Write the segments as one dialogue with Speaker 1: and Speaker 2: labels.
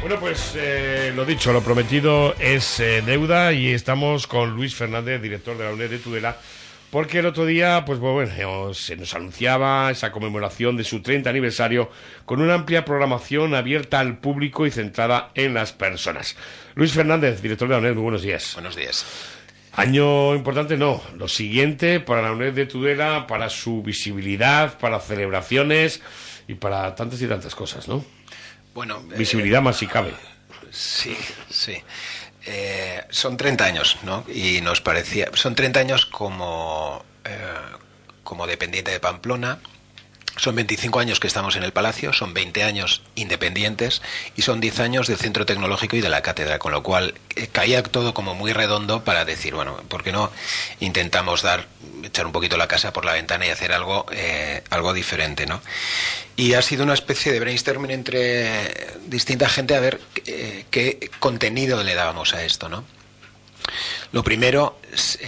Speaker 1: Bueno, pues lo dicho, lo prometido es deuda y estamos con Luis Fernández, director de la UNED de Tudela, porque el otro día, pues bueno, se nos anunciaba esa conmemoración de su 30 aniversario con una amplia programación abierta al público y centrada en las personas. Luis Fernández, director de la UNED, muy buenos días.
Speaker 2: Buenos días.
Speaker 1: Año importante, no. Lo siguiente para la UNED de Tudela, para su visibilidad, para celebraciones y para tantas y tantas cosas, ¿no?
Speaker 2: Bueno,
Speaker 1: visibilidad más si cabe.
Speaker 2: Sí. Son 30 años, ¿no? Y nos parecía... Son 30 años como dependiente de Pamplona. Son 25 años que estamos en el Palacio, son 20 años independientes y son 10 años del Centro Tecnológico y de la Cátedra, con lo cual caía todo como muy redondo para decir, bueno, ¿por qué no intentamos echar un poquito la casa por la ventana y hacer algo diferente, ¿no? Y ha sido una especie de brainstorming entre distinta gente a ver qué contenido le dábamos a esto, ¿no? Lo primero es...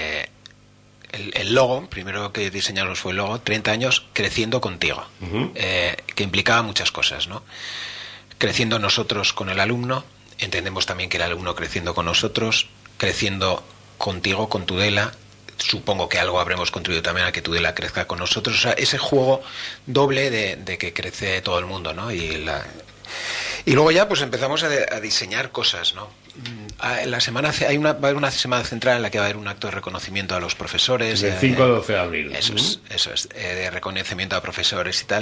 Speaker 2: El logo, primero que diseñamos fue el logo, 30 años creciendo contigo, que implicaba muchas cosas, ¿no? Creciendo nosotros con el alumno, entendemos también que el alumno creciendo con nosotros, creciendo contigo, con Tudela, supongo que algo habremos contribuido también a que Tudela crezca con nosotros, o sea, ese juego doble de que crece todo el mundo, ¿no? Y luego ya pues empezamos a diseñar cosas, ¿no? La semana va a haber una semana central en la que va a haber un acto de reconocimiento a los profesores.
Speaker 1: Del 5 al 12 de abril.
Speaker 2: Eso es, de reconocimiento a profesores y tal.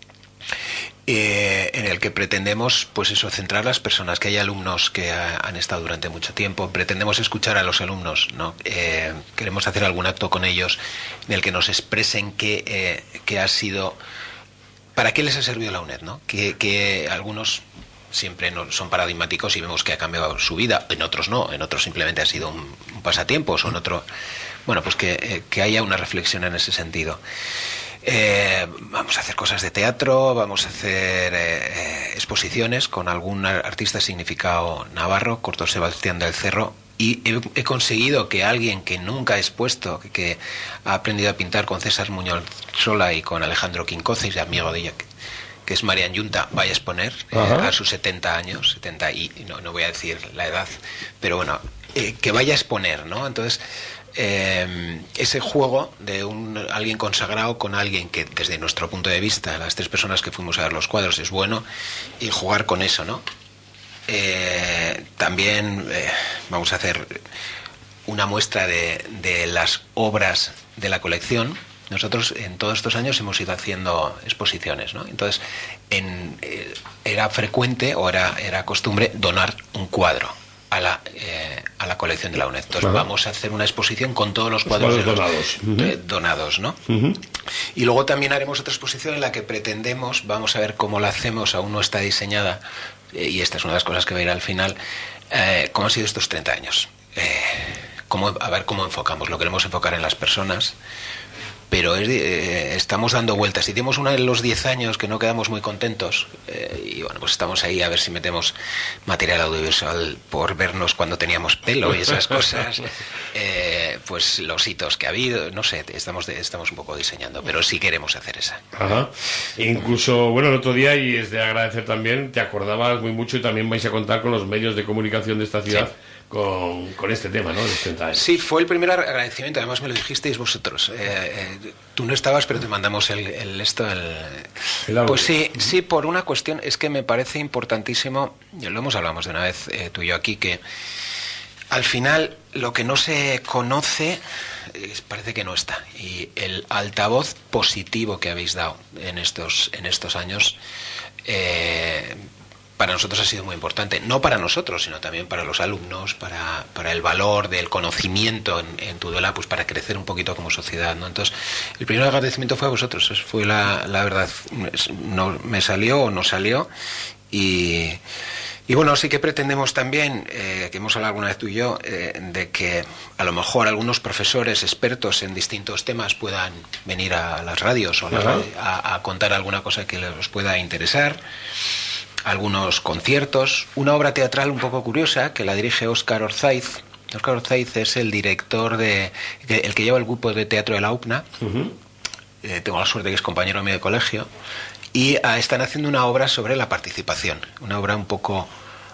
Speaker 2: En el que pretendemos, pues eso, centrar las personas, que hay alumnos que han estado durante mucho tiempo, pretendemos escuchar a los alumnos, ¿no? Queremos hacer algún acto con ellos en el que nos expresen qué ha sido, para qué les ha servido la UNED, ¿no? Que algunos siempre no son paradigmáticos y vemos que ha cambiado su vida, en otros no, en otros simplemente ha sido un pasatiempo, o en otro, bueno, pues que haya una reflexión en ese sentido. Vamos a hacer cosas de teatro, vamos a hacer exposiciones con algún artista significado navarro, Corto Sebastián del Cerro, y he conseguido que alguien que nunca ha expuesto, que ha aprendido a pintar con César Muñoz Sola y con Alejandro Quincoces, amigo de ella, que es Marian Yunta, vaya a exponer a sus 70 años, 70 y no voy a decir la edad, pero bueno, que vaya a exponer, ¿no? Entonces, ese juego de alguien consagrado con alguien que desde nuestro punto de vista, las tres personas que fuimos a ver los cuadros, es bueno, y jugar con eso, ¿no? También vamos a hacer una muestra de las obras de la colección. Nosotros en todos estos años hemos ido haciendo exposiciones, ¿no? Entonces era frecuente o era costumbre donar un cuadro a la colección de la UNED. Entonces vamos a hacer una exposición con todos los cuadros donados, ¿no? Y luego también haremos otra exposición en la que pretendemos, vamos a ver cómo la hacemos, aún no está diseñada, y esta es una de las cosas que va a ir al final, cómo han sido estos 30 años. A ver cómo enfocamos. Lo queremos enfocar en las personas, pero estamos dando vueltas. Hicimos una en los 10 años que no quedamos muy contentos, y bueno, pues estamos ahí a ver si metemos material audiovisual por vernos cuando teníamos pelo y esas cosas, pues los hitos que ha habido, no sé, estamos un poco diseñando, pero sí queremos hacer esa.
Speaker 1: Ajá. Incluso, bueno, el otro día, y es de agradecer también, te acordabas muy mucho y también vais a contar con los medios de comunicación de esta ciudad. Sí. Con este tema, ¿no? De 30 años.
Speaker 2: Sí, fue el primer agradecimiento, además me lo dijisteis vosotros. Tú no estabas, pero te mandamos el audio. Pues sí, por una cuestión, es que me parece importantísimo, ya lo hablamos de una vez tú y yo aquí, que al final lo que no se conoce parece que no está. Y el altavoz positivo que habéis dado en estos años, para nosotros ha sido muy importante, no para nosotros, sino también para los alumnos, para el valor del conocimiento en Tudela, pues para crecer un poquito como sociedad, ¿no? Entonces, el primer agradecimiento fue a vosotros, eso fue la verdad, no me salió o no salió, y bueno, sí que pretendemos también, que hemos hablado alguna vez tú y yo, de que a lo mejor algunos profesores expertos en distintos temas puedan venir a las radios o a contar alguna cosa que les pueda interesar. Algunos conciertos, una obra teatral un poco curiosa que la dirige Óscar Orzaiz. Óscar Orzaiz es el director el que lleva el grupo de teatro de la UPNA. tengo la suerte que es compañero mío de colegio, y están haciendo una obra sobre la participación, una obra un poco,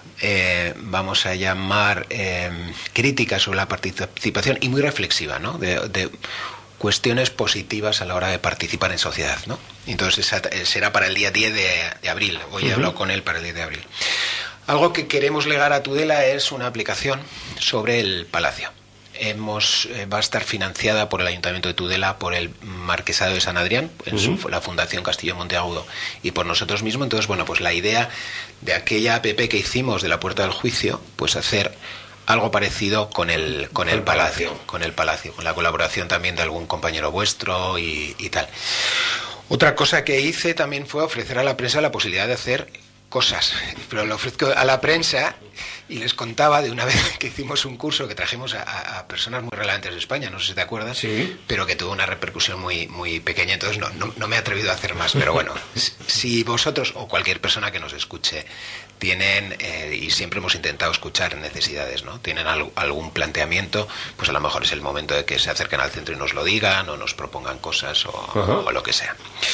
Speaker 2: vamos a llamar, crítica sobre la participación y muy reflexiva, ¿no? De cuestiones positivas a la hora de participar en sociedad, ¿no? Entonces será para el día 10 de abril, hoy he hablado con él para el 10 de abril. Algo que queremos legar a Tudela es una aplicación sobre el palacio. Va a estar financiada por el Ayuntamiento de Tudela, por el Marquesado de San Adrián, la Fundación Castillo Monteagudo, y por nosotros mismos. Entonces, bueno, pues la idea de aquella app que hicimos de la Puerta del Juicio, pues hacer algo parecido con el palacio, con la colaboración también de algún compañero vuestro y tal. Otra cosa que hice también fue ofrecer a la prensa la posibilidad de hacer cosas, pero lo ofrezco a la prensa y les contaba de una vez que hicimos un curso que trajimos a personas muy relevantes de España, no sé si te acuerdas,
Speaker 1: sí,
Speaker 2: pero que tuvo una repercusión muy pequeña, entonces no me he atrevido a hacer más, pero bueno, si vosotros o cualquier persona que nos escuche tienen, y siempre hemos intentado escuchar necesidades, ¿no? Tienen algún planteamiento, pues a lo mejor es el momento de que se acerquen al centro y nos lo digan o nos propongan cosas o lo que sea.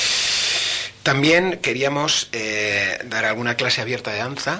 Speaker 2: También queríamos dar alguna clase abierta de danza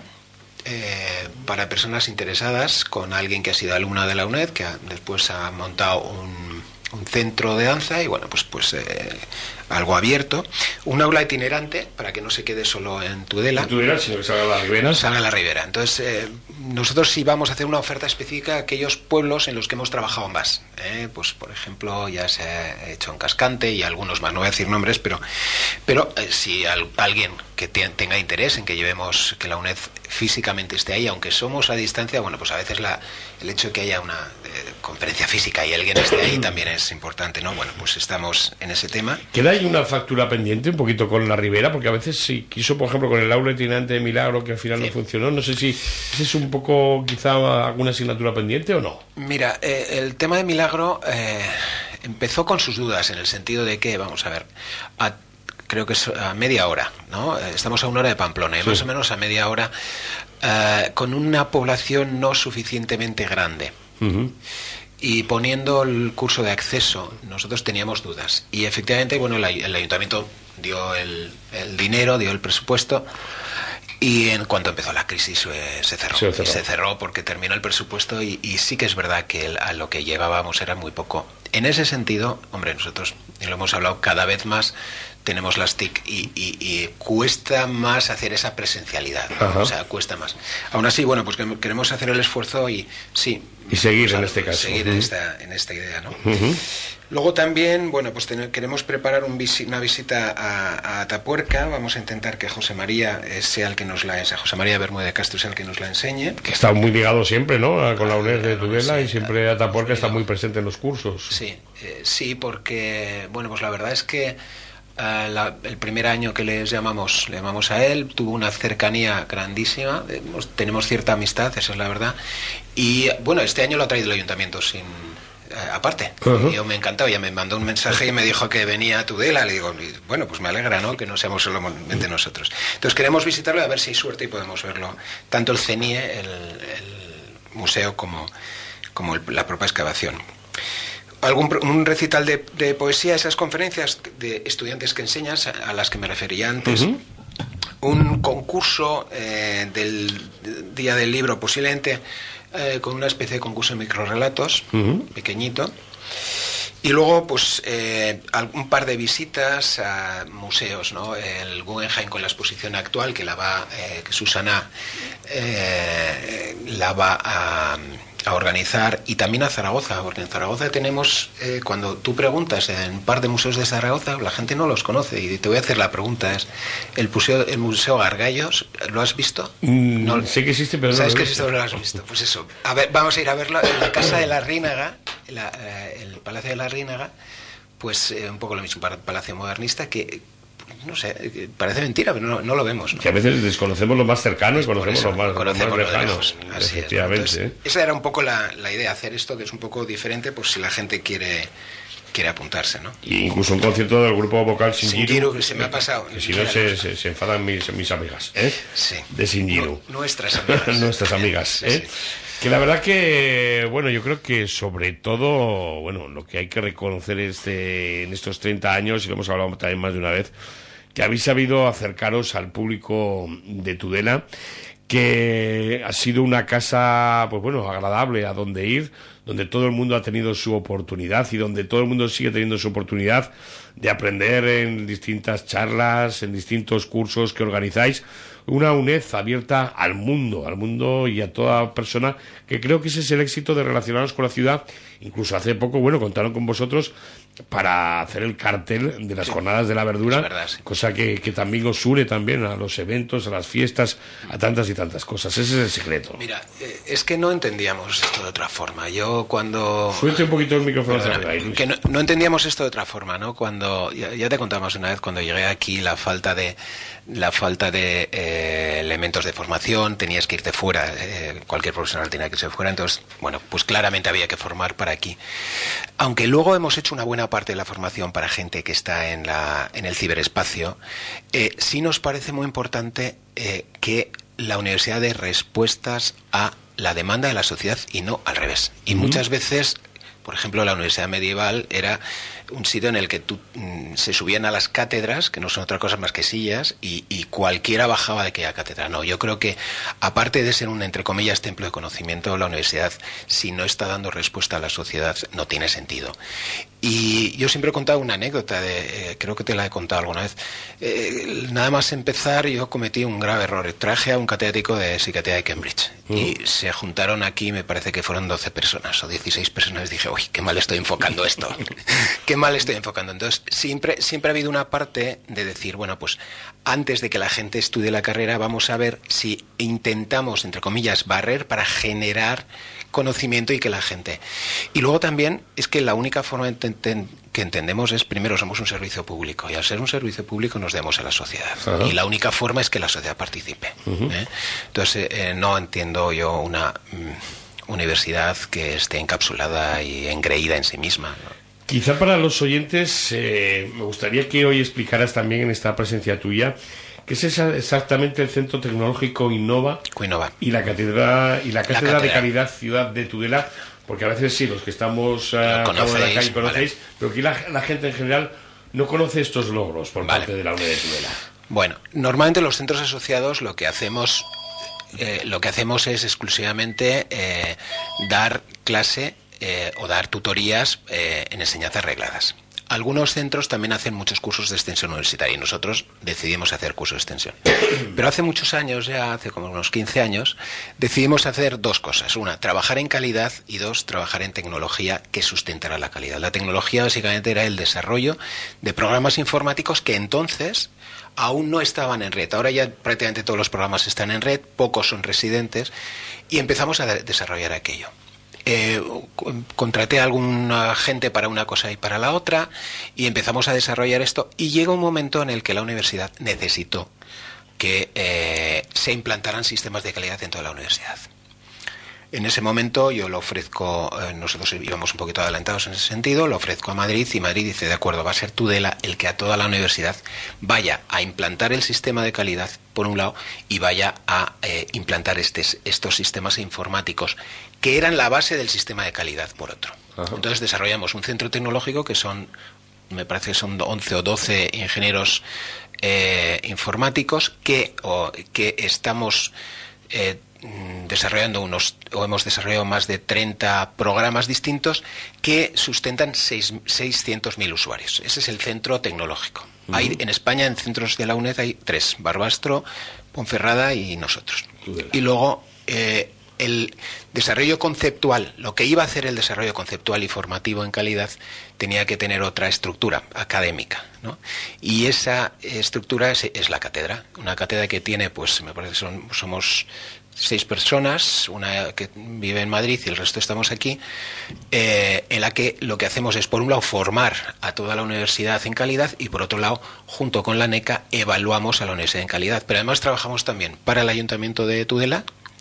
Speaker 2: para personas interesadas, con alguien que ha sido alumna de la UNED, que después ha montado un centro de danza y bueno, pues algo abierto, un aula itinerante para que no se quede solo en Tudela.
Speaker 1: En Tudela, sino que salga a la Ribera.
Speaker 2: Salga a la Ribera. Entonces, nosotros sí vamos a hacer una oferta específica a aquellos pueblos en los que hemos trabajado más. Pues, por ejemplo, ya se ha hecho en Cascante y algunos más, no voy a decir nombres, pero si alguien que tenga interés en que llevemos, que la UNED físicamente esté ahí, aunque somos a distancia, bueno, pues a veces el hecho de que haya una conferencia física y alguien esté ahí también es importante, ¿no? Bueno, pues estamos en ese tema.
Speaker 1: ¿Queda ahí una factura pendiente un poquito con la Ribera? Porque a veces sí quiso, por ejemplo, con el aula itinerante de Milagro, que al final no funcionó. No sé si ese es un poco, quizá, alguna asignatura pendiente o no.
Speaker 2: Mira, el tema de Milagro empezó con sus dudas, en el sentido de que, vamos a ver, creo que es a media hora, ¿no? Estamos a 1 hora de Pamplona, más o menos a media hora, con una población no suficientemente grande. Y poniendo el curso de acceso, nosotros teníamos dudas. Y efectivamente, bueno, el ayuntamiento dio el dinero, dio el presupuesto, y en cuanto empezó la crisis se cerró. Se cerró porque terminó el presupuesto y sí que es verdad que a lo que llevábamos era muy poco. En ese sentido, hombre, nosotros, y lo hemos hablado cada vez más, tenemos las TIC y cuesta más hacer esa presencialidad, ¿no? O sea, cuesta más. Aún así, bueno, pues queremos hacer el esfuerzo y sí.
Speaker 1: Y seguir en este caso.
Speaker 2: Seguir en esta idea, ¿no? Luego también, bueno, pues queremos preparar una visita a Atapuerca. Vamos a intentar que José María sea el que José María Bermúdez de Castro sea el que nos la enseñe.
Speaker 1: Que está muy ligado siempre, ¿no? Con la UNED de Tudela, y siempre Atapuerca está muy presente en los cursos.
Speaker 2: Sí, porque, bueno, pues la verdad es que el primer año que le llamamos a él, tuvo una cercanía grandísima, tenemos cierta amistad, esa es la verdad, y bueno, este año lo ha traído el ayuntamiento aparte. Yo me encantaba, ya me mandó un mensaje y me dijo que venía a Tudela. Le digo, bueno, pues me alegra, ¿no?, que no seamos solamente nosotros. Entonces queremos visitarlo, a ver si hay suerte y podemos verlo, tanto el CENIE, el museo, como la propia excavación. Un recital de poesía, esas conferencias de estudiantes que enseñas, a las que me refería antes. Un concurso del Día del Libro, posiblemente con una especie de concurso de microrrelatos, pequeñito. Y luego, pues, un par de visitas a museos, ¿no? El Guggenheim con la exposición actual, que que Susana la va a organizar, y también a Zaragoza, porque en Zaragoza tenemos, cuando tú preguntas en un par de museos de Zaragoza, la gente no los conoce, y te voy a hacer la pregunta, es el Museo Gargallos, ¿lo has visto?
Speaker 1: No, sé que existe, pero no
Speaker 2: ¿sabes
Speaker 1: lo he
Speaker 2: que
Speaker 1: visto?
Speaker 2: existe, pero no lo has visto? Pues eso, a ver, vamos a ir a verlo en la Casa de la Rínaga, el Palacio de la Rínaga, pues un poco lo mismo, un palacio modernista que, no sé, parece mentira, pero no lo vemos, ¿no?
Speaker 1: Que a veces desconocemos lo más cercano y conocemos lo más
Speaker 2: lo
Speaker 1: lejanos.
Speaker 2: Efectivamente. Entonces, esa era un poco la idea, hacer esto, que es un poco diferente, pues si la gente quiere quiere apuntarse, ¿no?
Speaker 1: Y incluso un concierto del grupo vocal Shinjiru,
Speaker 2: que se me ha pasado.
Speaker 1: Que si no se enfadan mis amigas, ¿eh?
Speaker 2: Sí.
Speaker 1: De Shinjiru.
Speaker 2: Nuestras amigas.
Speaker 1: Nuestras amigas, ¿eh?
Speaker 2: Sí.
Speaker 1: Que la verdad que, bueno, yo creo que sobre todo, bueno, lo que hay que reconocer en estos 30 años, y lo hemos hablado también más de una vez, que habéis sabido acercaros al público de Tudela, que ha sido una casa, pues bueno, agradable a donde ir, donde todo el mundo ha tenido su oportunidad y donde todo el mundo sigue teniendo su oportunidad de aprender en distintas charlas, en distintos cursos que organizáis. Una UNED abierta al mundo y a toda persona, que creo que ese es el éxito de relacionarnos con la ciudad. Incluso hace poco, bueno, contaron con vosotros para hacer el cartel de las jornadas de la verdura,
Speaker 2: verdad, sí.
Speaker 1: Cosa que también os une también a los eventos, a las fiestas, a tantas y tantas cosas. Ese es el secreto.
Speaker 2: Mira, es que no entendíamos esto de otra forma. Yo cuando...
Speaker 1: Suelte un poquito el micrófono.
Speaker 2: Que no entendíamos esto de otra forma, ¿no? Cuando ya te contamos una vez, cuando llegué aquí, la falta de elementos de formación, tenías que irte fuera, cualquier profesional tenía que irse fuera, entonces, bueno, pues claramente había que formar para aquí. Aunque luego hemos hecho una buena parte de la formación para gente que está en el ciberespacio, sí nos parece muy importante que la universidad dé respuestas a la demanda de la sociedad y no al revés. Y muchas veces, por ejemplo, la Universidad Medieval era un sitio en el que se subían a las cátedras, que no son otra cosa más que sillas, y cualquiera bajaba de aquella cátedra. No, yo creo que, aparte de ser un, entre comillas, templo de conocimiento, la universidad, si no está dando respuesta a la sociedad, no tiene sentido. Y yo siempre he contado una anécdota, creo que te la he contado alguna vez. Nada más empezar, yo cometí un grave error. Traje a un catedrático de psiquiatría de Cambridge, y se juntaron aquí, me parece que fueron 12 personas o 16 personas. Dije, uy, qué mal estoy enfocando esto. Qué mal estoy enfocando. Entonces, siempre ha habido una parte de decir, bueno, pues antes de que la gente estudie la carrera, vamos a ver si intentamos, entre comillas, barrer para generar conocimiento y que la gente... Y luego también es que la única forma que entendemos es, primero, somos un servicio público, y al ser un servicio público nos debemos a la sociedad. Y la única forma es que la sociedad participe. Entonces, no entiendo yo una universidad que esté encapsulada y engreída en sí misma, ¿no?
Speaker 1: Quizá para los oyentes me gustaría que hoy explicaras también en esta presencia tuya qué es exactamente el Centro Tecnológico Innova y la Cátedra de Calidad Ciudad de Tudela, porque a veces sí, los que estamos a cabo de la calle conocéis, vale. Pero aquí la gente en general no conoce estos logros por parte de la UNED de Tudela.
Speaker 2: Bueno, normalmente los centros asociados lo que hacemos es exclusivamente dar clase o dar tutorías en enseñanzas regladas. Algunos centros también hacen muchos cursos de extensión universitaria y nosotros decidimos hacer cursos de extensión. Pero hace muchos años, ya hace como unos 15 años, decidimos hacer dos cosas. Una, trabajar en calidad, y dos, trabajar en tecnología que sustentara la calidad. La tecnología básicamente era el desarrollo de programas informáticos que entonces aún no estaban en red. Ahora ya prácticamente todos los programas están en red, pocos son residentes, y empezamos a desarrollar aquello. Contraté a alguna gente para una cosa y para la otra, y empezamos a desarrollar esto, y llegó un momento en el que la universidad necesitó que se implantaran sistemas de calidad en toda la universidad. En ese momento yo lo ofrezco, nosotros íbamos un poquito adelantados en ese sentido, lo ofrezco a Madrid, y Madrid dice, de acuerdo, va a ser Tudela el que a toda la universidad vaya a implantar el sistema de calidad, por un lado, y vaya a implantar estos sistemas informáticos que eran la base del sistema de calidad, por otro. Ajá. Entonces desarrollamos un centro tecnológico que me parece que son 11 o 12 ingenieros informáticos que estamos hemos desarrollado más de 30 programas distintos que sustentan 600.000 usuarios. Ese es el centro tecnológico. Hay, en España, en centros de la UNED hay 3, Barbastro, Ponferrada y nosotros. Y luego el desarrollo conceptual, lo que iba a hacer el desarrollo conceptual y formativo en calidad, tenía que tener otra estructura académica, ¿no? Y esa estructura es la cátedra. Una cátedra que tiene, pues me parece que somos 6 personas, una que vive en Madrid y el resto estamos aquí, en la que lo que hacemos es, por un lado, formar a toda la universidad en calidad, y por otro lado, junto con la NECA, evaluamos a la universidad en calidad. Pero además trabajamos también para el Ayuntamiento de Tudela,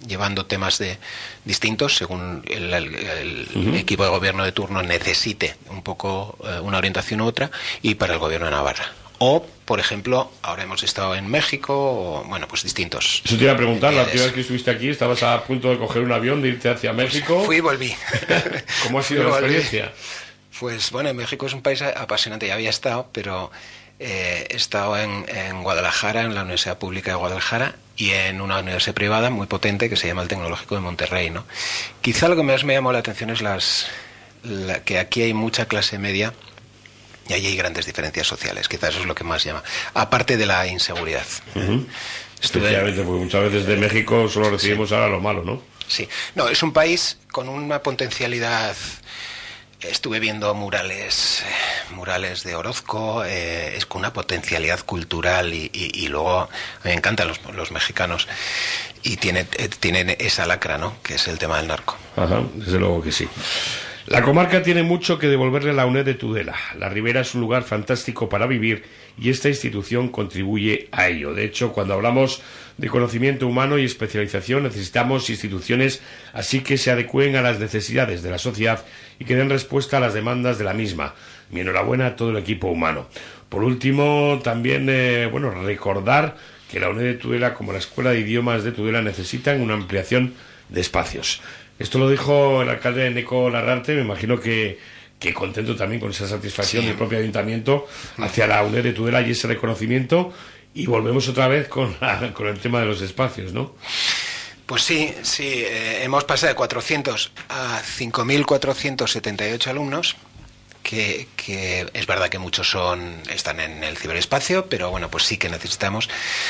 Speaker 2: llevando temas distintos según el equipo de gobierno de turno necesite un poco una orientación u otra, y para el gobierno de Navarra. O, por ejemplo, ahora hemos estado en México, o, bueno, pues distintos.
Speaker 1: Eso te iba a preguntar, la última vez que estuviste aquí, estabas a punto de coger un avión, de irte hacia México.
Speaker 2: Fui y volví.
Speaker 1: ¿Cómo ha sido la experiencia?
Speaker 2: Pues bueno, México es un país apasionante, ya había estado, pero he estado en Guadalajara, en la Universidad Pública de Guadalajara, y en una universidad privada muy potente que se llama el Tecnológico de Monterrey, ¿no? Quizá lo que más me llamó la atención es que aquí hay mucha clase media, y ahí hay grandes diferencias sociales. Quizás eso es lo que más llama, aparte de la inseguridad.
Speaker 1: Especialmente porque muchas veces de México solo recibimos ahora lo malo, ¿no?
Speaker 2: Sí, no, es un país con una potencialidad. Estuve viendo murales de Orozco, es con una potencialidad cultural, y luego me encantan los mexicanos, y tienen esa lacra, ¿no?, que es el tema del narco.
Speaker 1: Ajá, desde luego que sí. La comarca tiene mucho que devolverle a la UNED de Tudela. La Ribera es un lugar fantástico para vivir y esta institución contribuye a ello. De hecho, cuando hablamos de conocimiento humano y especialización, necesitamos instituciones así que se adecúen a las necesidades de la sociedad y que den respuesta a las demandas de la misma. Mi enhorabuena a todo el equipo humano. Por último, también recordar que la UNED de Tudela, como la Escuela de Idiomas de Tudela, necesitan una ampliación de espacios. Esto lo dijo el alcalde Neco Larrarte, me imagino que contento también con esa satisfacción del propio ayuntamiento hacia la UNED de Tudela y ese reconocimiento, y volvemos otra vez con el tema de los espacios, ¿no?
Speaker 2: Pues sí, hemos pasado de 400 a 5.478 alumnos, que es verdad que muchos están en el ciberespacio, pero bueno, pues sí que necesitamos.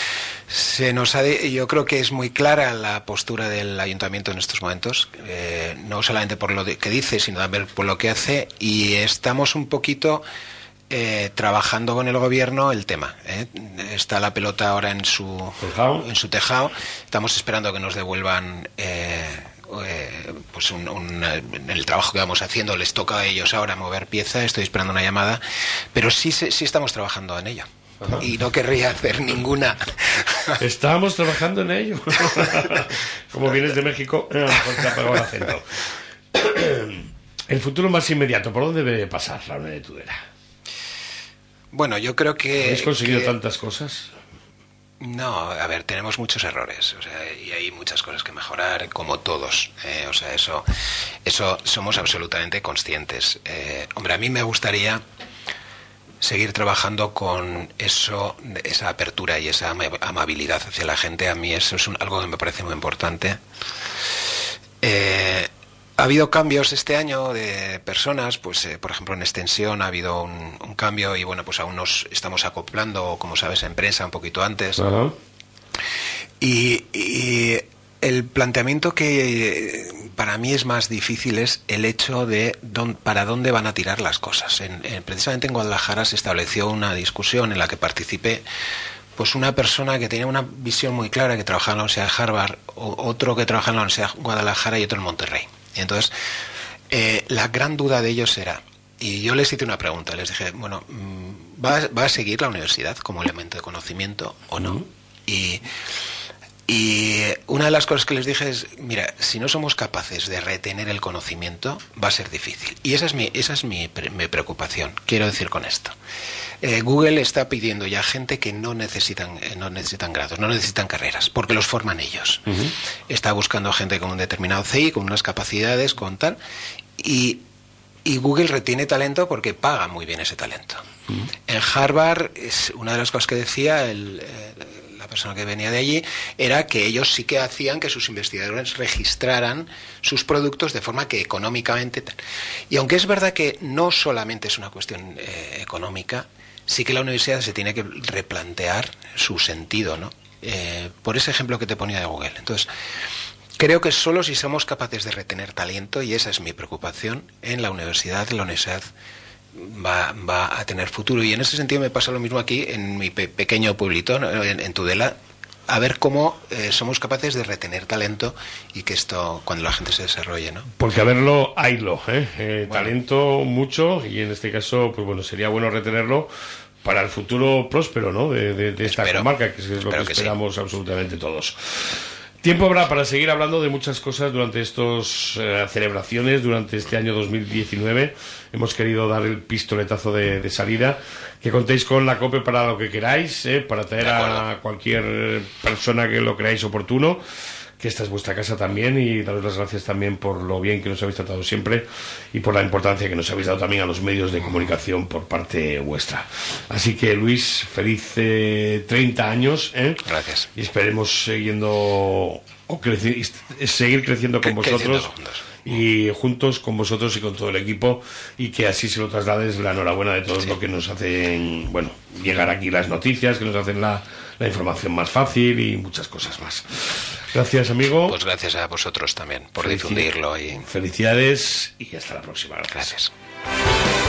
Speaker 2: Yo creo que es muy clara la postura del ayuntamiento en estos momentos, no solamente por lo que dice, sino también por lo que hace, y estamos un poquito trabajando con el gobierno el tema. Está la pelota ahora en su tejado. Estamos esperando que nos devuelvan el trabajo que vamos haciendo. Les toca a ellos ahora mover pieza. Estoy esperando una llamada, pero sí estamos trabajando en ello. Ajá. Y no querría hacer ninguna.
Speaker 1: Estábamos trabajando en ello. Como vienes de México, a lo mejor te ha pegado el acento. El futuro más inmediato, ¿por dónde debe pasar la UNED de Tudela?
Speaker 2: Bueno, yo creo que...
Speaker 1: ¿Habéis conseguido tantas cosas?
Speaker 2: No, a ver, tenemos muchos errores, y hay muchas cosas que mejorar, como todos. Eso somos absolutamente conscientes. Hombre, a mí me gustaría seguir trabajando con esa apertura y esa amabilidad hacia la gente. A mí eso es algo que me parece muy importante. Ha habido cambios este año de personas, pues por ejemplo en extensión ha habido un cambio, y bueno, pues aún nos estamos acoplando, como sabes, en prensa un poquito antes. Uh-huh. Y el planteamiento que para mí es más difícil es el hecho de para dónde van a tirar las cosas. Precisamente en Guadalajara se estableció una discusión en la que participé, pues una persona que tenía una visión muy clara, que trabajaba en la Universidad de Harvard, otro que trabajaba en la Universidad de Guadalajara y otro en Monterrey. Y entonces la gran duda de ellos era, y yo les hice una pregunta, les dije, bueno, ¿va a seguir la universidad como elemento de conocimiento o no? Uh-huh. Y una de las cosas que les dije es, mira, si no somos capaces de retener el conocimiento, va a ser difícil. Y esa es mi preocupación. Quiero decir con esto. Google está pidiendo ya gente que no necesitan grados, no necesitan carreras, porque los forman ellos. Uh-huh. Está buscando gente con un determinado CI, con unas capacidades, con tal, y Google retiene talento porque paga muy bien ese talento. Uh-huh. En Harvard, es una de las cosas que decía la persona que venía de allí, era que ellos sí que hacían que sus investigadores registraran sus productos de forma que económicamente... Y aunque es verdad que no solamente es una cuestión económica, sí que la universidad se tiene que replantear su sentido, ¿no? Por ese ejemplo que te ponía de Google. Entonces, creo que solo si somos capaces de retener talento, y esa es mi preocupación, en la universidad va a tener futuro. Y en ese sentido me pasa lo mismo aquí en mi pequeño pueblito, ¿no? en Tudela, a ver cómo somos capaces de retener talento y que esto, cuando la gente se desarrolle, ¿no?
Speaker 1: Porque haylo, bueno. Talento mucho, y en este caso, pues bueno, sería bueno retenerlo para el futuro próspero, ¿no? De esta comarca, que es lo que esperamos, sí, absolutamente todos. Tiempo habrá para seguir hablando de muchas cosas durante estas celebraciones, durante este año 2019. Hemos querido dar el pistoletazo de salida. Que contéis con la COPE para lo que queráis, para traer a cualquier persona que lo creáis oportuno. Que esta es vuestra casa también, y daros las gracias también por lo bien que nos habéis tratado siempre y por la importancia que nos habéis dado también a los medios de comunicación por parte vuestra. Así que, Luis, feliz 30 años.
Speaker 2: Gracias.
Speaker 1: Y esperemos seguir creciendo con vosotros y juntos con vosotros y con todo el equipo, y que así se lo traslades la enhorabuena de todos lo que nos hacen, bueno, llegar aquí las noticias, que nos hacen la información más fácil y muchas cosas más. Gracias, amigo.
Speaker 2: Pues gracias a vosotros también por difundirlo. Y
Speaker 1: felicidades y hasta la próxima.
Speaker 2: Gracias.